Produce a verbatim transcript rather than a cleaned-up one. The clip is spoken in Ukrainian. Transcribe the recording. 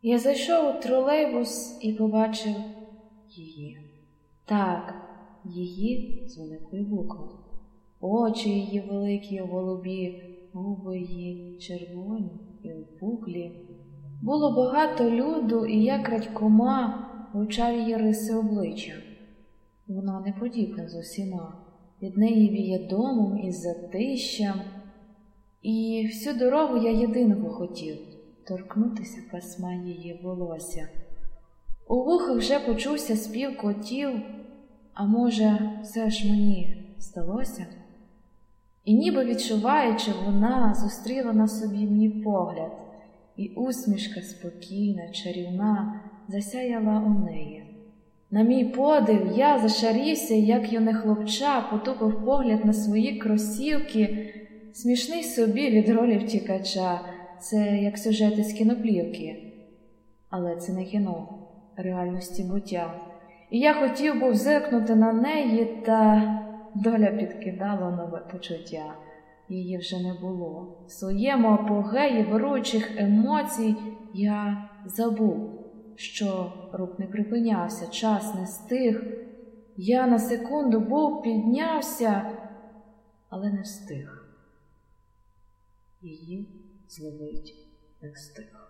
Я зайшов у тролейбус і побачив її. Так, її з великої букви. Очі її великі й голубі, губи її червоні і опуклі. Було багато люду, і я крадькома вивчав її риси обличчя. Вона не подібна з усіма. Від неї віє домом і затищем. І всю дорогу я єдиного хотів – торкнутися пасма її волосся. У вухах вже почувся спів котів, а може, все ж мені здалося? І ніби відчуваючи, вона зустріла на собі мій погляд, і усмішка спокійна, чарівна засяяла у неї. На мій подив я зашарівся, як юне хлопча потупив погляд на свої кросівки, смішний собі від ролі втікача. Це як сюжет із кіноплівки. Але це не кіно, реальності буття. І я хотів був зиркнути на неї, та доля підкидала нове почуття. Її вже не було. В своєму апогеї вируючих емоцій я забув, що рух не припинявся, час не стиг. Я на секунду був піднявся, але не встиг. Її зловить не встиг.